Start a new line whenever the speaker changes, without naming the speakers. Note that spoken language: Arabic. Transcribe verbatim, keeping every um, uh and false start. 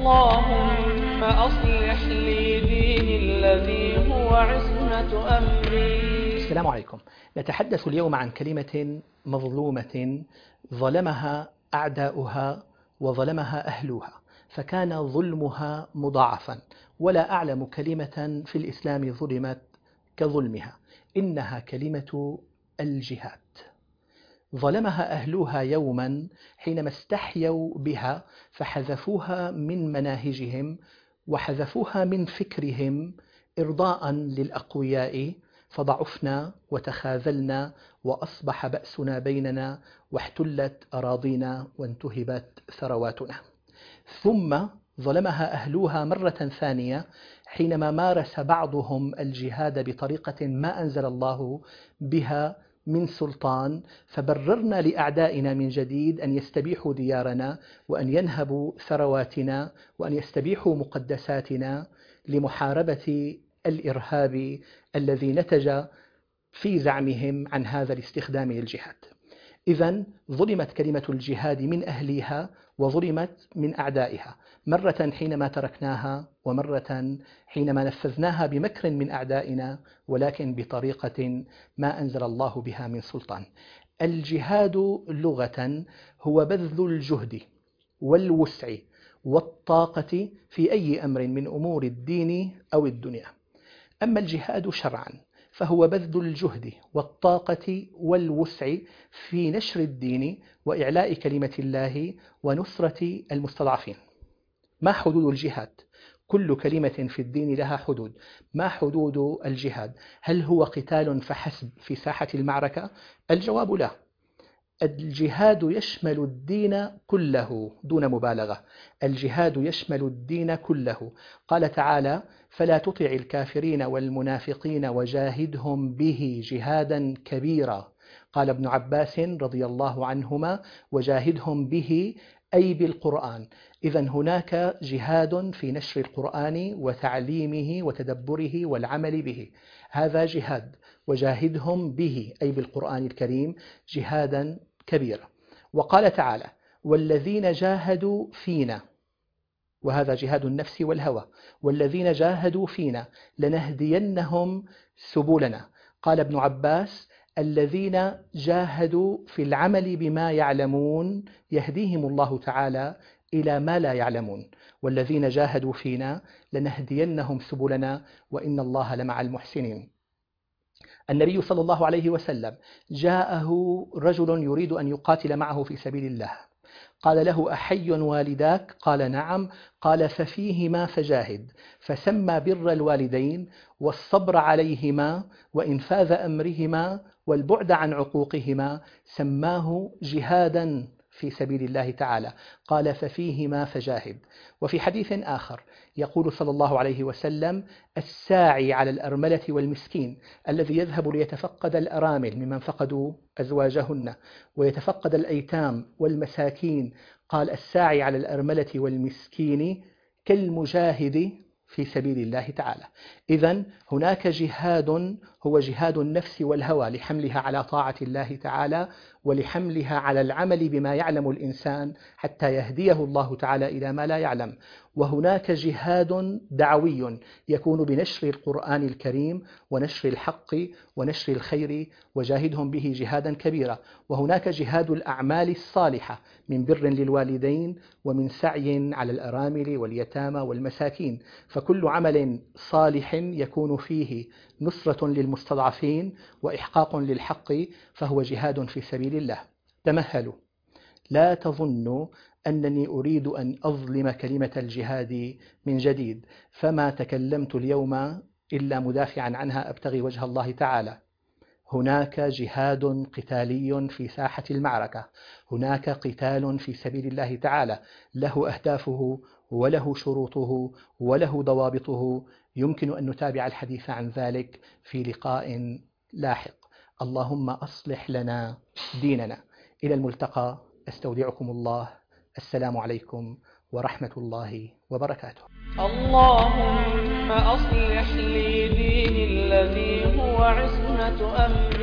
اللهم أصلح لي ديني الذي هو عصمة أمري.
السلام عليكم. نتحدث اليوم عن كلمة مظلومة ظلمها أعداؤها وظلمها أهلها، فكان ظلمها مضاعفا، ولا أعلم كلمة في الإسلام ظلمت كظلمها، إنها كلمة الجهاد. ظلمها أهلها يوما حينما استحيوا بها فحذفوها من مناهجهم وحذفوها من فكرهم إرضاء للأقوياء، فضعفنا وتخاذلنا وأصبح بأسنا بيننا واحتلت أراضينا وانتهبت ثرواتنا. ثم ظلمها أهلها مرة ثانية حينما مارس بعضهم الجهاد بطريقة ما أنزل الله بها من سلطان، فبررنا لأعدائنا من جديد أن يستبيحوا ديارنا وأن ينهبوا ثرواتنا وأن يستبيحوا مقدساتنا لمحاربة الإرهاب الذي نتج في زعمهم عن هذا الاستخدام للجهاد. إذن ظلمت كلمة الجهاد من أهلها وظلمت من أعدائها، مرة حينما تركناها ومرة حينما نفذناها بمكر من أعدائنا، ولكن بطريقة ما أنزل الله بها من سلطان. الجهاد لغة هو بذل الجهد والوسع والطاقة في أي أمر من أمور الدين أو الدنيا. أما الجهاد شرعا فهو بذل الجهد والطاقة والوسع في نشر الدين وإعلاء كلمة الله ونصرة المستضعفين. ما حدود الجهاد؟ كل كلمة في الدين لها حدود. ما حدود الجهاد؟ هل هو قتال فحسب في ساحة المعركة؟ الجواب لا. الجهاد يشمل الدين كله دون مبالغة. الجهاد يشمل الدين كله. قال تعالى: فلا تطع الكافرين والمنافقين وجاهدهم به جهادا كبيرا. قال ابن عباس رضي الله عنهما: وجاهدهم به أي بالقرآن. إذن هناك جهاد في نشر القرآن وتعليمه وتدبره والعمل به، هذا جهاد. وجاهدهم به أي بالقرآن الكريم جهادا كبيرا. وقال تعالى: والذين جاهدوا فينا، وهذا جهاد النفس والهوى، والذين جاهدوا فينا لنهدينهم سبلنا. قال ابن عباس: الذين جاهدوا في العمل بما يعلمون يهديهم الله تعالى إلى ما لا يعلمون، والذين جاهدوا فينا لنهدينهم سبلنا وإن الله لمع المحسنين. النبي صلى الله عليه وسلم جاءه رجل يريد أن يقاتل معه في سبيل الله، قال له: أحي والداك؟ قال: نعم. قال: ففيهما فجاهد. فسمى بر الوالدين والصبر عليهما وإنفاذ أمرهما والبعد عن عقوقهما، سماه جهادا في سبيل الله تعالى. قال: ففيهما فجاهد. وفي حديث آخر يقول صلى الله عليه وسلم: الساعي على الأرملة والمسكين، الذي يذهب ليتفقد الأرامل ممن فقدوا أزواجهن ويتفقد الأيتام والمساكين، قال: الساعي على الأرملة والمسكين كالمجاهد في سبيل الله تعالى. إذن هناك جهاد هو جهاد النفس والهوى لحملها على طاعة الله تعالى ولحملها على العمل بما يعلم الإنسان حتى يهديه الله تعالى إلى ما لا يعلم. وهناك جهاد دعوي يكون بنشر القرآن الكريم ونشر الحق ونشر الخير، وجاهدهم به جهادا كبيرا. وهناك جهاد الأعمال الصالحة من بر للوالدين ومن سعي على الأرامل واليتامى والمساكين، فكل عمل صالح يكون فيه نصرة للمستضعفين وإحقاق للحق فهو جهاد في سبيل الله. تمهلوا، لا تظنوا أنني أريد أن أظلم كلمة الجهاد من جديد، فما تكلمت اليوم إلا مدافعا عنها أبتغي وجه الله تعالى. هناك جهاد قتالي في ساحة المعركة، هناك قتال في سبيل الله تعالى له أهدافه وله شروطه وله ضوابطه. يمكن أن نتابع الحديث عن ذلك في لقاء لاحق. اللهم أصلح لنا ديننا. إلى الملتقى، أستودعكم الله. السلام عليكم ورحمة الله وبركاته.
اللهم أصلح لي ديني الذي هو عصمة أمري.